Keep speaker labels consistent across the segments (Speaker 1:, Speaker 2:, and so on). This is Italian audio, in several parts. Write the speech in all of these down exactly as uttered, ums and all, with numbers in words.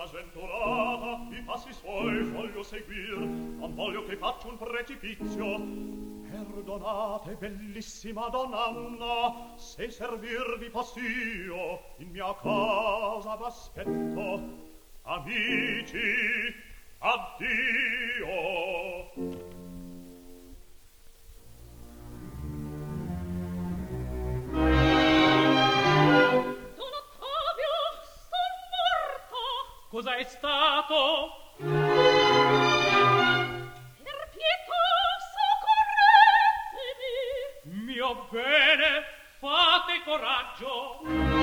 Speaker 1: sventurata, i passi suoi voglio seguir, non voglio che faccia un precipizio. Perdonate, bellissima donn'Anna, se servirvi poss'io, in mia casa v'aspetto. Amici, addio.
Speaker 2: Don Ottavio, son morto.
Speaker 3: Cosa è stato?
Speaker 2: Per pietà, soccorretemi.
Speaker 3: Mio bene, fate coraggio.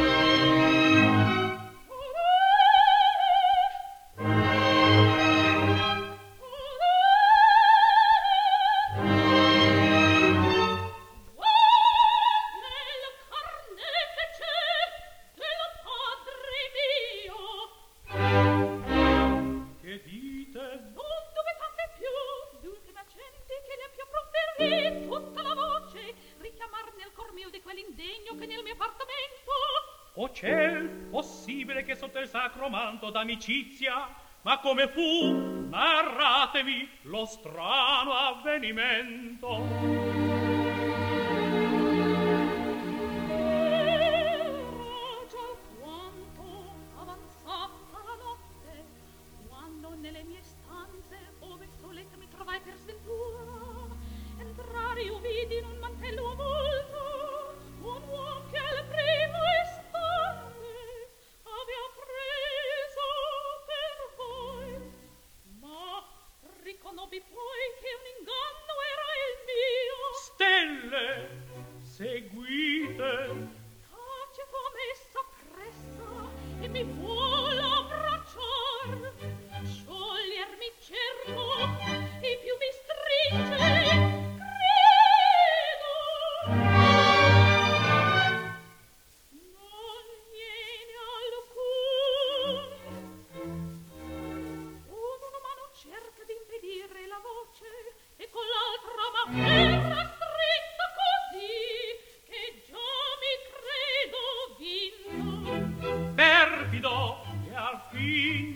Speaker 2: Tutta la voce richiamar nel cor mio di quell'indegno che nel mio appartamento.
Speaker 3: O ciel, possibile che sotto il sacro manto d'amicizia, ma come fu, narratevi lo strano avvenimento.
Speaker 2: Nelle mie stanze, ove soletta mi trovai per sventura, entrare io vidi in un mantello avvolto un uom che al primo istante avea preso per voi, ma riconobbi poi che un inganno era il mio.
Speaker 3: Stelle, seguite.
Speaker 2: Tacito messa pressa e mi vuol abbracciar. Sciogliermi cerco e più mi stringe, credo non viene alcun. Con una mano cerca di impedire la voce e con l'altra m'afferra stretta così che già mi credo vinto.
Speaker 3: Perfido, e al fin